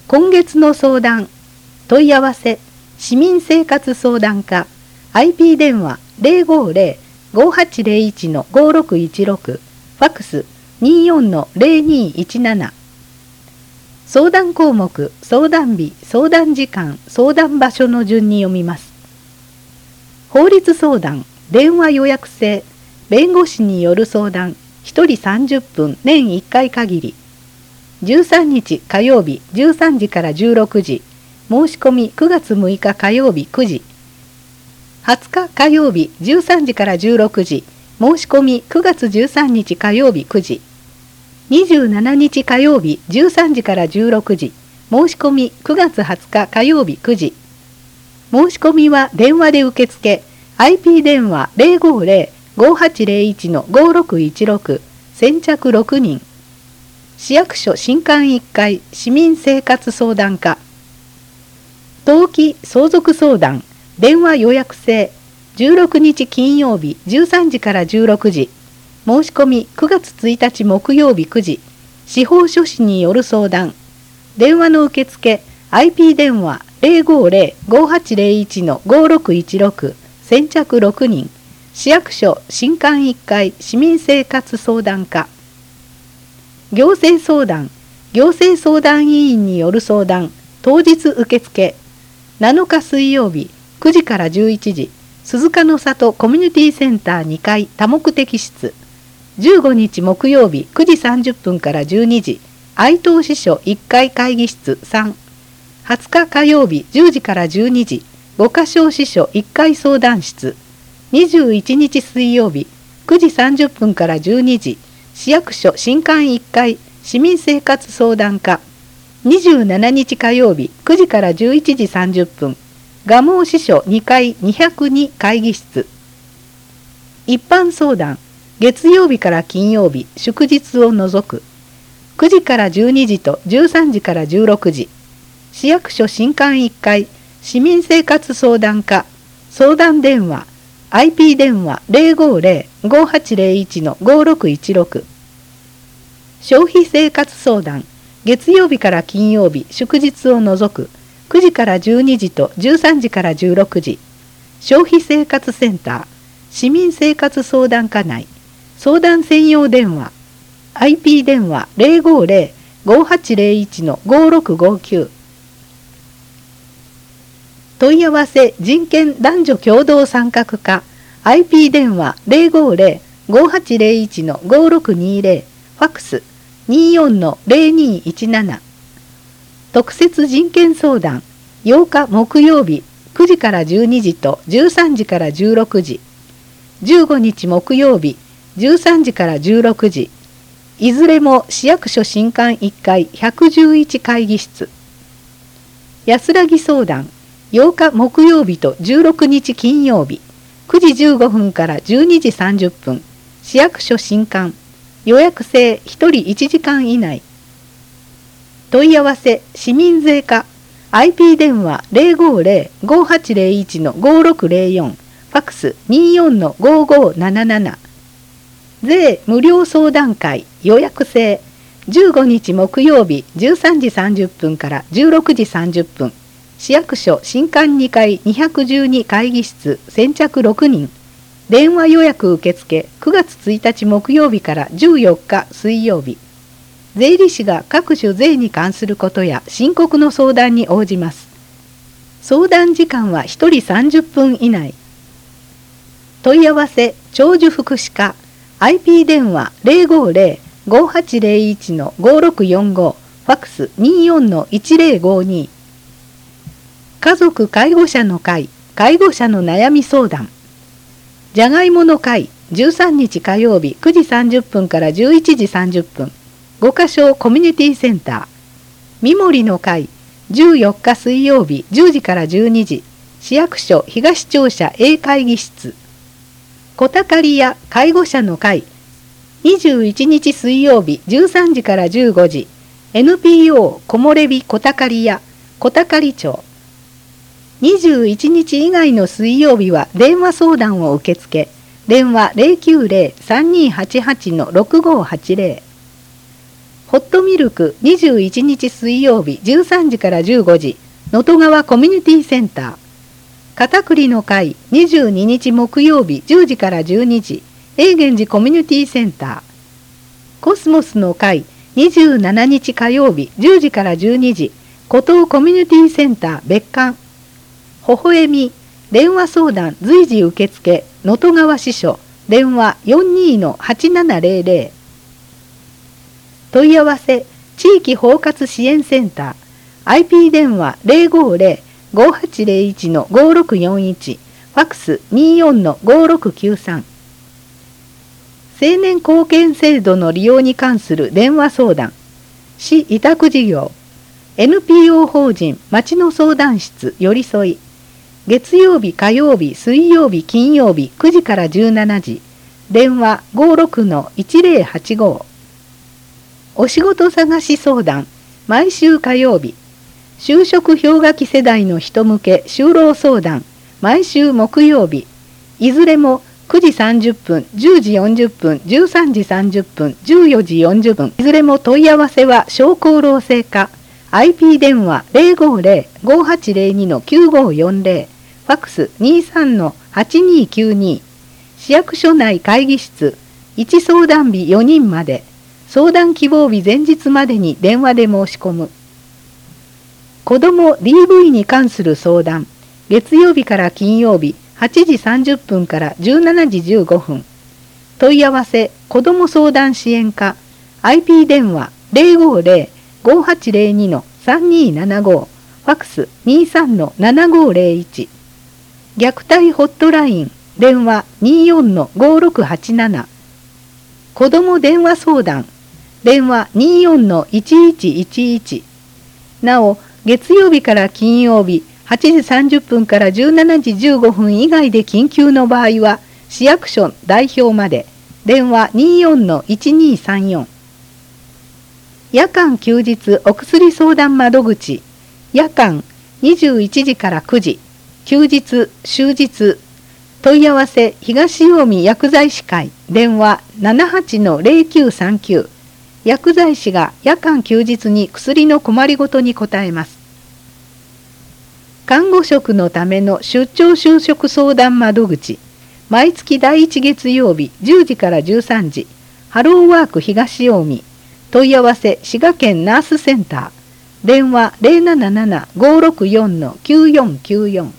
今月の相談、問い合わせ、市民生活相談課、IP 電話050-5801-5616、ファックス24-0217。相談項目、相談日、相談時間、相談場所の順に読みます。法律相談、電話予約制、弁護士による相談、1人30分、年1回限り。13日火曜日13時から16時、申し込み9月6日火曜日9時。20日火曜日13時から16時、申し込み9月13日火曜日9時。27日火曜日13時から16時、申し込み9月20日火曜日9時。申し込みは電話で受付、IP 電話050-5801-5616、先着6人。市役所新館1階市民生活相談課。登記相続相談、電話予約制、16日金曜日13時から16時、申し込み9月1日木曜日9時、司法書士による相談、電話の受付、IP 電話050-5801-5616、先着6人、市役所新館1階市民生活相談課。行政相談、行政相談委員による相談、当日受付、7日水曜日9時から11時、鈴鹿の里コミュニティセンター2階多目的室。15日木曜日9時30分から12時、愛東支所1階会議室3。20日火曜日10時から12時、五箇省支所1階相談室。21日水曜日9時30分から12時、市役所新館1階市民生活相談課。27日火曜日9時から11時30分、蒲生支所2階202会議室。一般相談、月曜日から金曜日祝日を除く、9時から12時と13時から16時、市役所新館1階市民生活相談課。相談電話 IP 電話050-5801-5616。消費生活相談、月曜日から金曜日祝日を除く、9時から12時と13時から16時、消費生活センター市民生活相談課内。相談専用電話 IP 電話050-5801-5659。問い合わせ人権男女共同参画課 IP 電話050-5801-5620、ファックス24-0217。特設人権相談、8日木曜日9時から12時と13時から16時、15日木曜日13時から16時、いずれも市役所新館1階111会議室。安らぎ相談、8日木曜日と16日金曜日9時15分から12時30分、市役所新館。予約制1人1時間以内。問い合わせ市民税課 IP 電話050-5801-5604、ファックス24-5577。税無料相談会予約制、15日木曜日13時30分から16時30分、市役所新館2階212会議室、先着6人。電話予約受付9月1日木曜日から14日水曜日。税理士が各種税に関することや申告の相談に応じます。相談時間は1人30分以内。問い合わせ長寿福祉課 IP 電話050-5801-5645、ファックス24-1052。家族介護者の会介護者の悩み相談。じゃがいもの会13日火曜日9時30分から11時30分、五箇省コミュニティセンター。みもりの会14日水曜日10時から12時、市役所東庁舎 A 会議室。こたかりや介護者の会21日水曜日13時から15時、NPO 木漏れ日こたかりやこたかり町。21日以外の水曜日は電話相談を受け付け、電話090-3288-6580。 ホットミルク21日水曜日13時から15時、能登川コミュニティセンター。片栗の会22日木曜日10時から12時、永源寺コミュニティセンター。コスモスの会27日火曜日10時から12時、湖東コミュニティセンター別館。微笑み電話相談随時受付、能登川支所、電話 42-8700。問い合わせ地域包括支援センター。IP 電話 050-5801-5641、ファックス 24-5693。青年貢献制度の利用に関する電話相談。市委託事業。NPO 法人町の相談室よりそい。月曜日、火曜日、水曜日、金曜日9時から17時。電話 56-1085。お仕事探し相談。毎週火曜日。就職氷河期世代の人向け就労相談。毎週木曜日。いずれも9時30分、10時40分、13時30分、14時40分。いずれも問い合わせは商工労政課。IP 電話 050-5802-9540。ファックス 23-8292。市役所内会議室。1相談日4人まで。相談希望日前日までに電話で申し込む。子ども DV に関する相談。月曜日から金曜日8時30分から17時15分。問い合わせ子ども相談支援課。IP 電話 050-5802-3275。ファックス 23-7501。虐待ホットライン。電話 24-5687。子ども電話相談。電話 24-1111。なお、月曜日から金曜日8時30分から17時15分以外で緊急の場合は、市役所代表まで。電話 24-1234。夜間休日お薬相談窓口。夜間21時から9時。休日、終日。問い合わせ東近江薬剤師会。電話 78-0939。薬剤師が夜間休日に薬の困りごとに答えます。看護職のための出張就職相談窓口。毎月第1月曜日10時から13時。ハローワーク東近江。問い合わせ滋賀県ナースセンター。電話 077-564-9494。